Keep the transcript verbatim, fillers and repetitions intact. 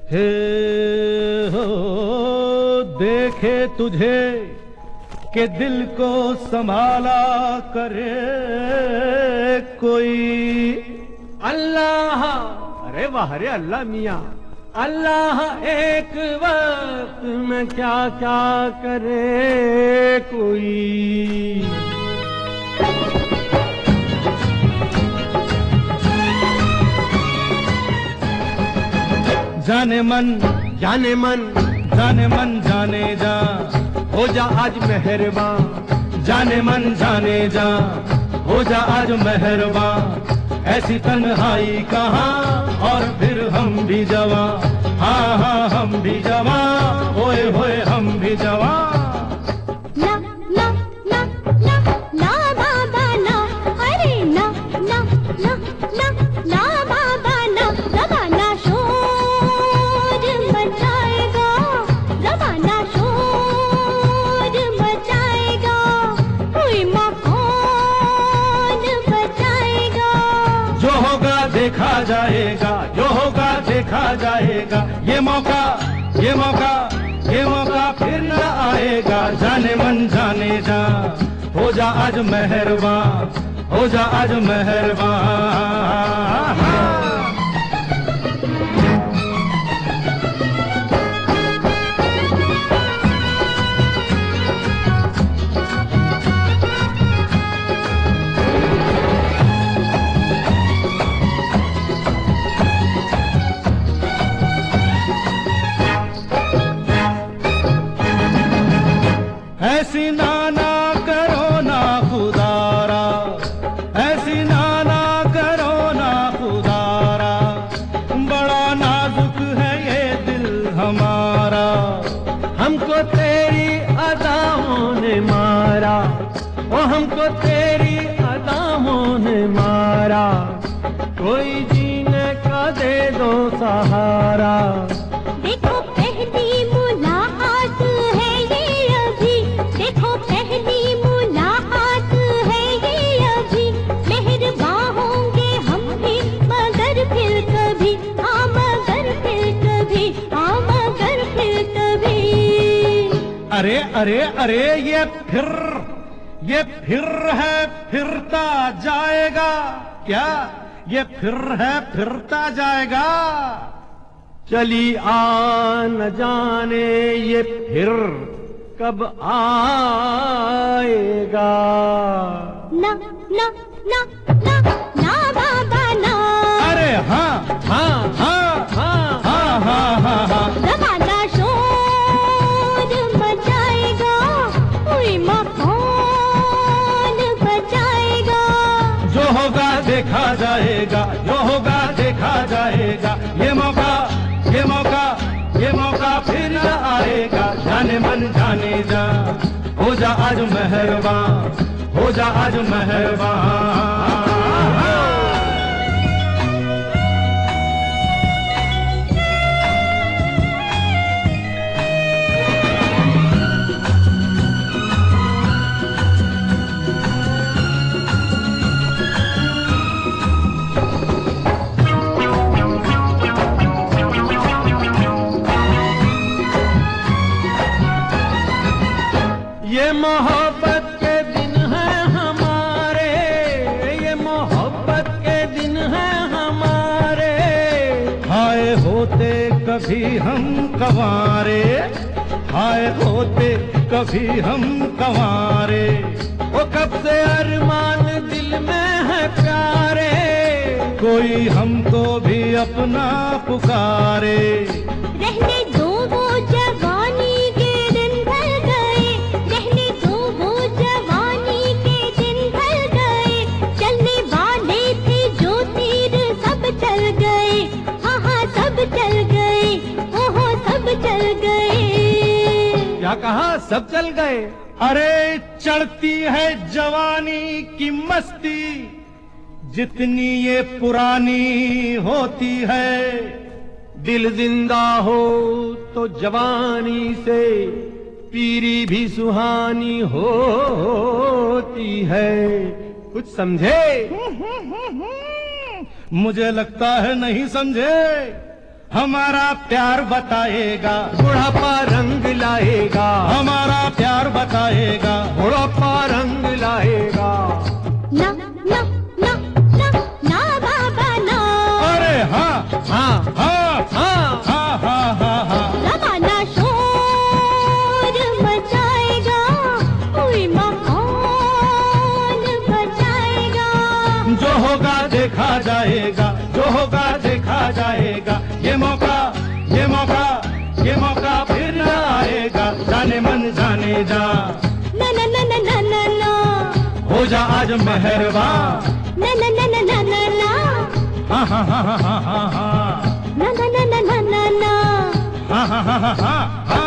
हे हो देखे तुझे कि दिल को संभाला करे कोई। अल्लाह, अरे वाह, अरे अल्लाह मियाँ, अल्लाह एक वक्त में क्या क्या करे कोई। जाने मन जाने मन जाने मन जाने जा, हो जा आज मेहरबान। जाने मन जाने जा, हो जा आज मेहरबान। ऐसी तन्हाई कहाँ और फिर हम भी जवां। हाँ हाँ हम भी जवां, होए होए हम भी जवां। ना ना ना ना ना बाबा ना, अरे ना ना ना ना ना बाबा ना। ज़माना शोर मचाएगा, ज़माना शोर मचाएगा, कोई मकान बचाएगा। जो होगा देखा जाएगा, जो होगा देखा जाएगा। ये मौका ये मौका ये मौका फिर न आएगा। जाने मन जाने जा, हो जा आज मेहरबान, हो जा आज मेहरबान। ऐसी नाना करो ना खुदारा, ऐसी नाना करो ना खुदारा। बड़ा नाजुक है ये दिल हमारा, हमको तेरी अदाओं ने मारा, ओ हमको तेरी अदाओं ने मारा। कोई जीने का दे दो सहारा। देखो पहली मुलाकात है ये अभी, देखो पहली मुलाकात है ये अभी। मेहरबान होंगे हम भी मगर फिर कभी, हाँ मगर फिर कभी, हाँ मगर फिर कभी। अरे अरे अरे ये फिर ये फिर है फिरता जाएगा। क्या ये फिर है फिरता जाएगा। चली आ न जाने ये फिर कब आएगा। ना ना ना ना ना बाबा ना, अरे हाँ हाँ हाँ हाँ हाँ हाँ हाँ हाँ। ज़माना शोर मचाएगा, कोई मकान बचाएगा। जो होगा देखा जाएगा, जो होगा देखा जाएगा। ये मौका ये मौका ये मौका फिर न आएगा। जाने मन जाने जा, हो जा आज मेहरबान, हो जा आज मेहरबान। ये मोहब्बत के दिन हैं हमारे, ये मोहब्बत के दिन हैं हमारे। हाय होते कभी हम कंवारे, हाय होते कभी हम कंवारे। वो कब से अरमान दिल में है प्यारे, कोई हमको भी अपना पुकारे। रहने दो वो जवानी के दिन ढल गए, रहने दो वो जवानी के दिन ढल गए। चलने वाले थे जो तीर सब चल गए, हाँ हाँ सब चल गए, ओहो सब चल गए। क्या कहा सब चल गए। अरे चढ़ती है जवानी की मस्ती, जितनी ये पुरानी होती है। दिल जिंदा हो तो जवानी से पीरी भी सुहानी होती है। कुछ समझे? मुझे लगता है नहीं समझे। हमारा प्यार बताएगा, बुढ़ापा रंग लाएगा, हमारा प्यार बताएगा, बुढ़ापा रंग लाएगा। ना ना ना ना ना बाबा ना। अरे हाँ हाँ हाँ हाँ हाँ हाँ हाँ हाँ। जमाना शोर मचाएगा, कोई माहौल बचाएगा। जो होगा देखा जाएगा, जो होगा देखा जाएगा। ये मौका ये मौका ये मौका फिर न आएगा। जाने मन जाने जा, ना ना ना ना ना ना ना। हो जा आज मेहरबान। ना ना ना ना ना ना ना। हाँ हाँ हाँ हाँ हाँ हाँ। ना ना ना ना ना ना ना। हाँ हाँ हाँ हाँ हाँ।